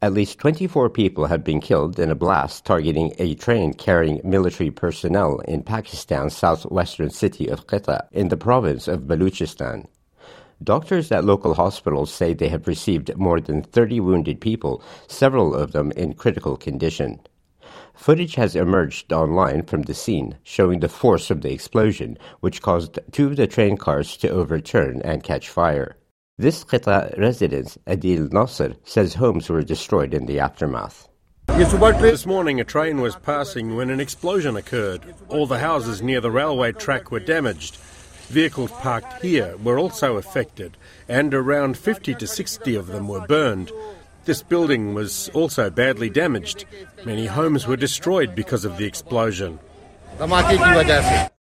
At least 24 people have been killed in a blast targeting a train carrying military personnel in Pakistan's southwestern city of Quetta in the province of Baluchistan. Doctors at local hospitals say they have received more than 30 wounded people, several of them in critical condition. Footage has emerged online from the scene, showing the force of the explosion, which caused two of the train cars to overturn and catch fire. This Quetta resident, Adil Nasser, says homes were destroyed in the aftermath. This morning a train was passing when an explosion occurred. All the houses near the railway track were damaged. Vehicles parked here were also affected, and around 50 to 60 of them were burned. This building was also badly damaged. Many homes were destroyed because of the explosion.